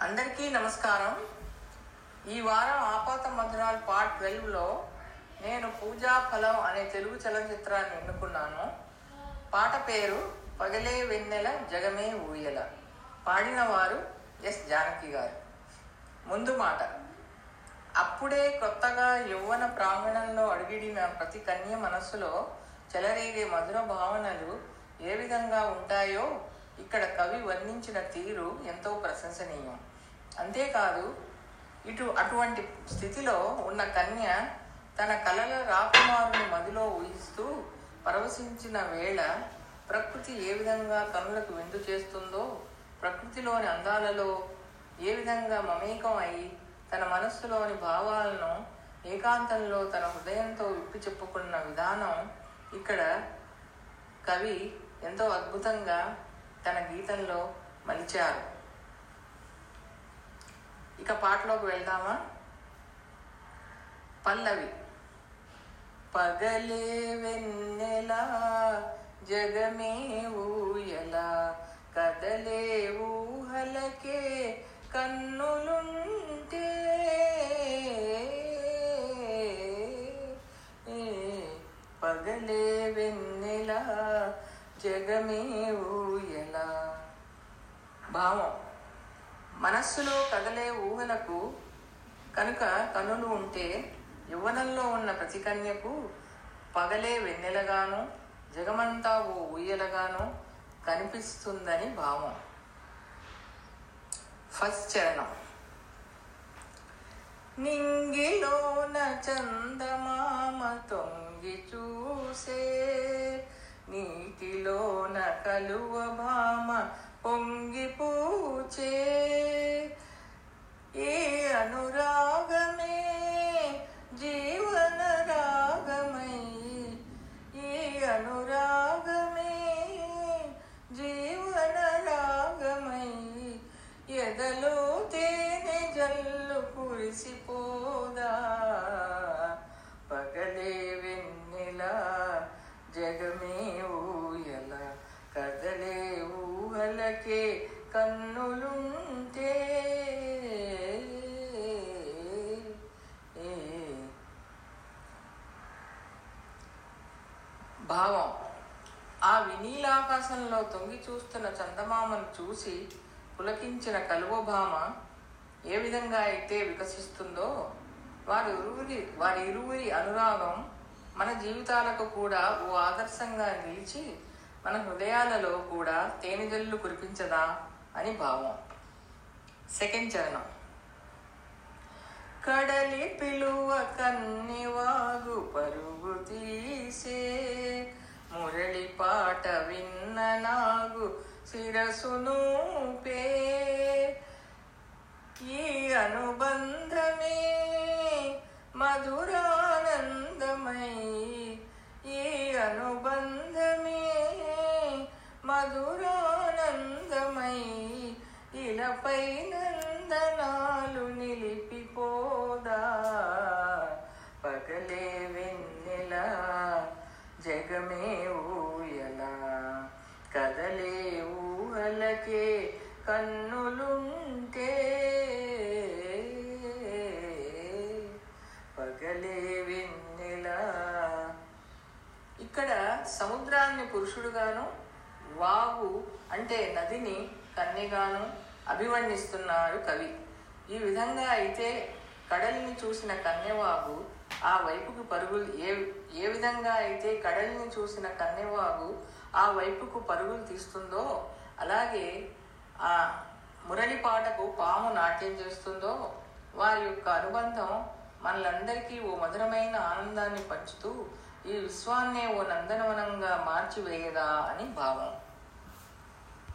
అందరికీ నమస్కారం. ఈ వారం ఆపాత మధురాలు పార్ట్ 12లో నేను పూజా ఫలం అనే తెలుగు చలనచిత్రాన్ని ఎన్నుకున్నాను. పాట పేరు పగలే వెన్నెల జగమే ఊయల. పాడిన వారు ఎస్ జానకి గారు. ముందు మాట. అప్పుడే కొత్తగా యౌవన ప్రాంగణంలో అడుగిడిన ప్రతి కన్య మనస్సులో చెలరేగే మధుర భావనలు ఏ విధంగా ఉంటాయో ఇక్కడ కవి వర్ణించిన తీరు ఎంతో ప్రశంసనీయం. అంతేకాదు, అటువంటి స్థితిలో ఉన్న కన్య తన కలల రాకుమారుని మదిలో ఊహిస్తూ పరవశించిన వేళ ప్రకృతి ఏ విధంగా కనులకు విందు చేస్తుందో, ప్రకృతిలోని అందాలలో ఏ విధంగా మమేకం అయి తన మనస్సులోని భావాలను ఏకాంతంలో తన హృదయంతో విప్పి చెప్పుకున్న విధానం ఇక్కడ కవి ఎంతో అద్భుతంగా తన గీతంలో మలిచారు. ఇక పాటలోకి వెళ్దామా? పల్లవి. పగలే వెన్నెల జగమే ఊయల, కదలే ఊహలకే కన్నులుంటే, పగలే వెన్నెల జగమే ఊయల. భావం: మనస్సులో కదలే ఊహలకు కనుక కనులు ఉంటే యవ్వనంలో ఉన్న ప్రతి కన్యకు పగలే వెన్నెలగాను జగమంతా ఓ ఊయలగాను కనిపిస్తుందని భావం. ఫస్ట్ చరణం. నింగిలోన చందమామ తొంగి చూసే, నీటిలోన కలువ భామ పొంగి పూచే, ఏ అనురాగమే జీవన రాగమై, ఈ అనురాగమే జీవన రాగమై, ఎదలో తేనె జల్లు కురిసిపోదా, పగలే వెన్నెల జగమే ఊయల, కదలే ఊహలకే కన్నులుంటే. భావం: ఆ వినీలాకాశంలో తొంగి చూస్తున్న చందమామను చూసి పులకించిన కలువభామ ఏ విధంగా అయితే వికసిస్తుందో, వారి ఇరువురి అనురాగం మన జీవితాలకు కూడా ఓ ఆదర్శంగా నిలిచి మన హృదయాలలో కూడా తేనెజల్లు కురిపించదా అని భావం. సెకండ్ చరణం. కడలి పిలువ కన్నివాగు పరుగు తీసే, మురళి పాట విన్న నాగు శిరసును పే, ఈ అనుబంధమే మధురానందమై, ఈ అనుబంధమే మధురానందమై, ఇలపై నందనాలు నిలిపిపోదా, పగలే వెన్నెల జగమే ఊయల, కదలే ఊహలకే కన్నులుంటే, పగలే వెన్నెల. ఇక్కడ సముద్రాన్ని పురుషుడుగాను, వాగు అంటే నదిని కన్యగాను అభివర్ణిస్తున్నారు కవి. ఈ విధంగా అయితే కడలిని చూసిన కన్యవాగు ఆ వైపుకు పరుగులు ఏ విధంగా అయితే కడలిని చూసిన కన్యవాగు ఆ వైపుకు పరుగులు తీస్తుందో, అలాగే ఆ మురళి పాటకు పాము నాట్యం చేస్తుందో, వారి యొక్క అనుబంధం మనలందరికీ ఓ మధురమైన ఆనందాన్ని పంచుతూ ఈ విశ్వాన్నే ఓ నందనవనంగా మార్చివేయదా అని భావం.